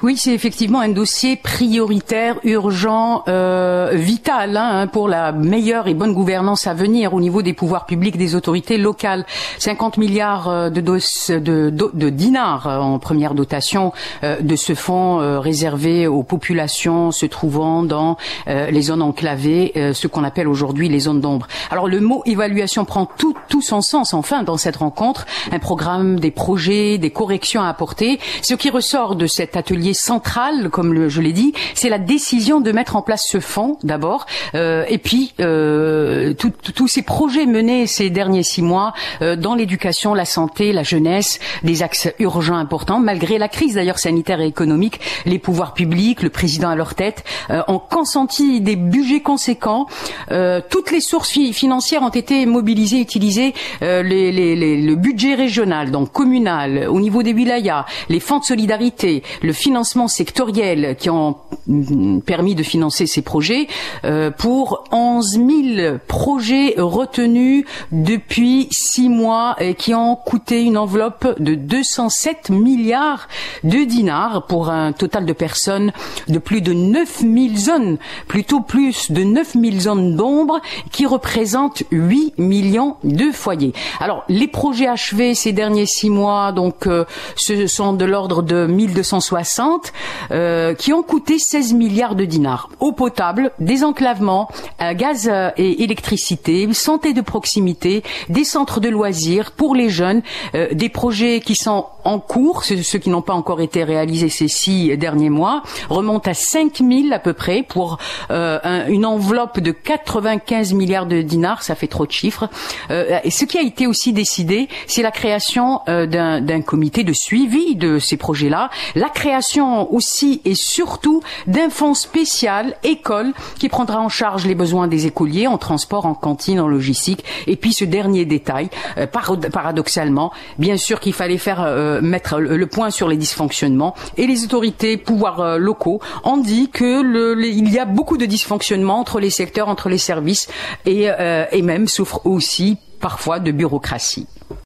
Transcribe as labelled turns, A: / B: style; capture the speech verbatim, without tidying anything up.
A: Oui, c'est effectivement un dossier prioritaire, urgent, euh, vital hein, pour la meilleure et bonne gouvernance à venir au niveau des pouvoirs publics, des autorités locales. cinquante milliards de, dos, de, de, de dinars en première dotation euh, de ce fonds euh, réservé aux populations se trouvant dans euh, les zones enclavées, euh, ce qu'on appelle aujourd'hui les zones d'ombre. Alors le mot évaluation prend tout, tout son sens enfin dans cette rencontre, un programme, des projets, des corrections à apporter. Ce qui ressort de cet atelier central, comme le, je l'ai dit, c'est la décision de mettre en place ce fonds d'abord, euh, et puis euh, tous ces projets menés ces derniers six mois euh, dans l'éducation, la santé, la jeunesse, des axes urgents importants. Malgré la crise d'ailleurs sanitaire et économique, les pouvoirs publics, le président à leur tête, euh, ont consenti des budgets conséquents. Euh, toutes les sources fi financières ont été mobilisées, utilisées, euh, les, les, les, le budget régional, donc communal, au niveau des wilayas, les fonds de solidarité, le financement sectoriel qui ont permis de financer ces projets euh, pour onze mille projets retenus depuis six mois et qui ont coûté une enveloppe de deux cent sept milliards de dinars pour un total de personnes de plus de neuf mille zones, plutôt plus de neuf mille zones d'ombre qui représentent huit millions de foyers. Alors les projets achevés ces derniers six mois, donc euh, ce sont de l'ordre de mille deux cent soixante euh, qui ont coûté seize milliards de dinars. Eau potable, désenclavement, euh, gaz euh, et électricité, santé de proximité, des centres de loisirs pour les jeunes, euh, des projets qui sont en cours, ceux, ceux qui n'ont pas encore été réalisés ces six derniers mois, remontent à cinq mille à peu près pour euh, un, une enveloppe de quatre-vingt-quinze milliards de dinars, ça fait trop de chiffres. Euh, et ce qui a été aussi décidé, c'est la création euh, d'un, d'un comité de suivi de ces projets-là, la création aussi et surtout d'un fonds spécial école qui prendra en charge les besoins des écoliers en transport, en cantine, en logistique. Et puis ce dernier détail, euh, paradoxalement, bien sûr qu'il fallait faire euh, mettre le point sur les dysfonctionnements et les autorités, pouvoirs euh, locaux ont dit que le, les, il y a beaucoup de dysfonctionnements entre les secteurs, entre les services et, euh, et même souffrent aussi parfois de bureaucratie.